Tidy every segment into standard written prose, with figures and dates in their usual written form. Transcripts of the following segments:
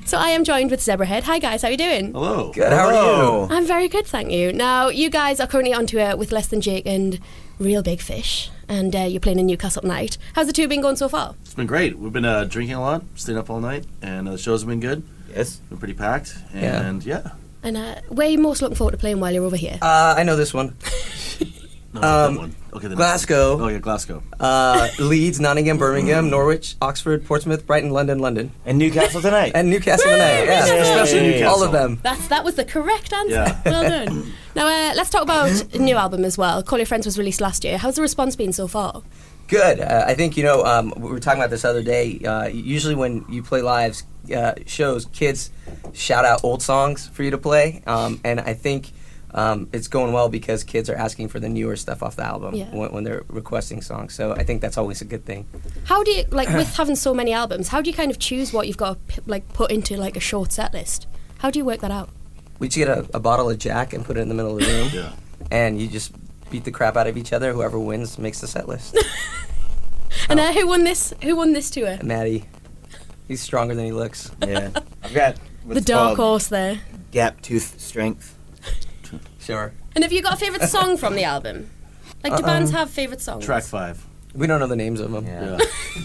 So I am joined with Zebrahead. Hi guys, how are you doing? Hello. Good, how are you? I'm very good, thank you. Now, you guys are currently on tour with Less Than Jake and Real Big Fish, and you're playing in Newcastle tonight. How's the tour been going so far? It's been great. We've been drinking a lot, staying up all night, and the shows have been good. Yes. Been pretty packed, and yeah. And where are you most looking forward to playing while you're over here? I know this one. No, that one. Okay, the Glasgow. Next one. Oh yeah, Glasgow. Leeds, Nottingham, Birmingham, Norwich, Oxford, Portsmouth, Brighton, London. And Newcastle tonight. And Newcastle tonight. Yeah, Especially Newcastle. all of them. That was the correct answer. Yeah. Well done. Now, let's talk about a new album as well. Call Your Friends was released last year. How's the response been so far? Good. I think, we were talking about this other day. Usually when you play live shows, kids shout out old songs for you to play. And I think it's going well because kids are asking for the newer stuff off the album when they're requesting songs. So I think that's always a good thing. How do you, with having so many albums, how do you kind of choose what you've got to, put into, a short set list? How do you work that out? We just get a bottle of Jack and put it in the middle of the room. Yeah. And you just beat the crap out of each other. Whoever wins makes the set list. And who won this tour? Maddie. He's stronger than he looks. Yeah. I've got The dark horse there. gap tooth strength. Sure. And have you got a favourite song from the album? Do bands have favourite songs? Track 5. We don't know the names of them. Yeah.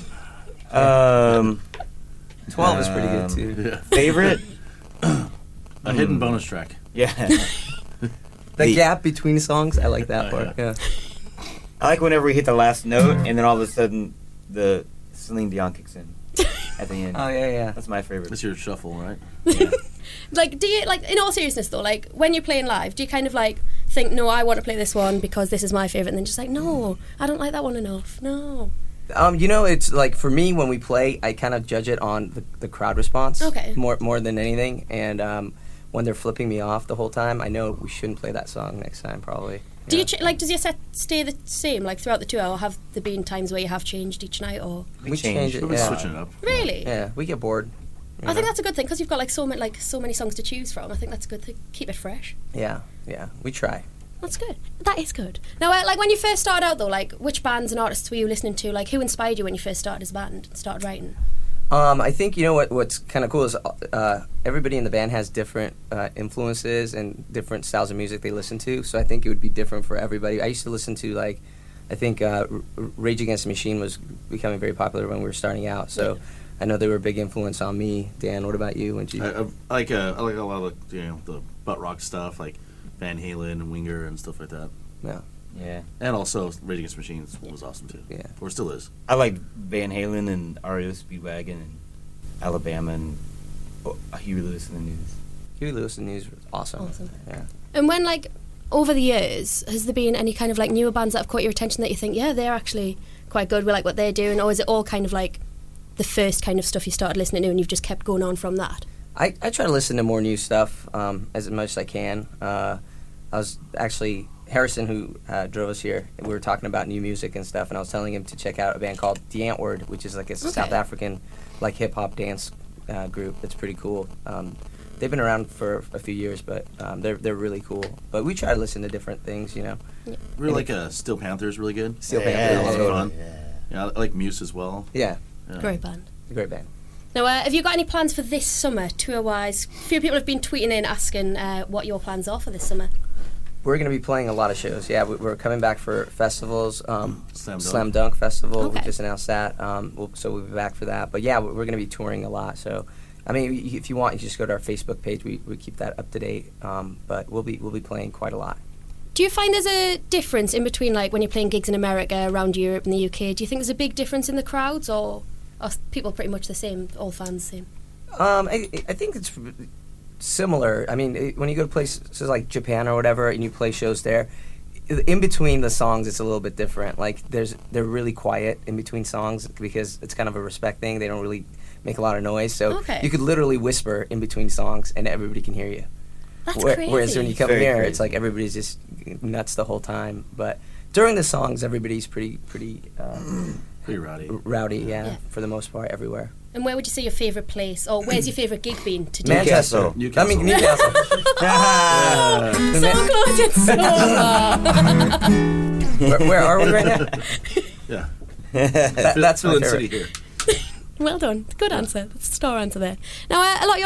Yeah. 12 is pretty good, too. Yeah. Favorite? A hidden bonus track. Yeah. The gap between songs, I like that Oh, part. Yeah. I like whenever we hit the last note and then all of a sudden the Celine Dion kicks in at the end. Oh, yeah. That's my favorite. That's your shuffle, right? Yeah. Do you, in all seriousness though, when you're playing live, do you kind of think, no, I want to play this one because this is my favourite, and then just no, I don't like that one enough, no. It's for me, when we play, I kind of judge it on the crowd response. Okay. More than anything. And when they're flipping me off the whole time, I know we shouldn't play that song next time, probably. Do you does your set stay the same throughout the tour, or have there been times where you have changed each night, or We change it, We've been yeah. switching it up. really? Yeah, we get bored. I think that's a good thing because you've got so many songs to choose from. I think that's good to keep it fresh. Yeah, we try. That's good. That is good. Now, when you first started out though, which bands and artists were you listening to? Who inspired you when you first started as a band and started writing? I think what's kind of cool is everybody in the band has different influences and different styles of music they listen to. So I think it would be different for everybody. I used to listen to I think Rage Against the Machine was becoming very popular when we were starting out. So I know they were a big influence on me. Dan, what about you? I like a lot of the butt rock stuff like Van Halen and Winger and stuff like that. Yeah. Yeah. And also Rage Against the Machine was awesome too. Yeah. Or still is. I like Van Halen and REO Speedwagon and Alabama and Huey Lewis and the News. Huey Lewis and the News was awesome. Yeah. And when over the years, has there been any kind of newer bands that have caught your attention that you think, yeah, they're actually quite good, we like what they're doing, or is it all kind of the first kind of stuff you started listening to and you've just kept going on from that? I try to listen to more new stuff as much as I can. I was actually Harrison, who drove us here, we were talking about new music and stuff, and I was telling him to check out a band called The Antwoord, which is a South African hip-hop dance group that's pretty cool. They've been around for a few years, but they're really cool. But we try to listen to different things, Really Steel Panther is really good. Steel Yeah, Panther a lot is of good. fun. Yeah, I like Muse as well. Yeah. Great band. Great band. Now, have you got any plans for this summer, tour-wise? A few people have been tweeting in asking what your plans are for this summer. We're going to be playing a lot of shows. Yeah, we're coming back for festivals. Slam Dunk Festival, Okay. we just announced that. So we'll be back for that. But yeah, we're going to be touring a lot. So, if you want, you just go to our Facebook page. We keep that up to date. But we'll be playing quite a lot. Do you find there's a difference in between when you're playing gigs in America, around Europe and the UK? Do you think there's a big difference in the crowds, or are people pretty much the same, all fans the same? I think it's similar. When you go to places like Japan or whatever, and you play shows there, in between the songs, it's a little bit different. They're really quiet in between songs because it's kind of a respect thing. They don't really make a lot of noise, so you could literally whisper in between songs, and everybody can hear you. That's crazy. Whereas when you come Very here, crazy. it's everybody's just nuts the whole time. But during the songs, everybody's pretty Pretty rowdy. rowdy, yeah, for the most part, everywhere. And where would you say your favourite place, or where's your favourite gig been to do? Manchester. Newcastle. Newcastle. So close, it's so far. Where are we right now? Yeah. That's my Finland favorite. City here. Well done. Good answer. That's a star answer there. Now, a lot of your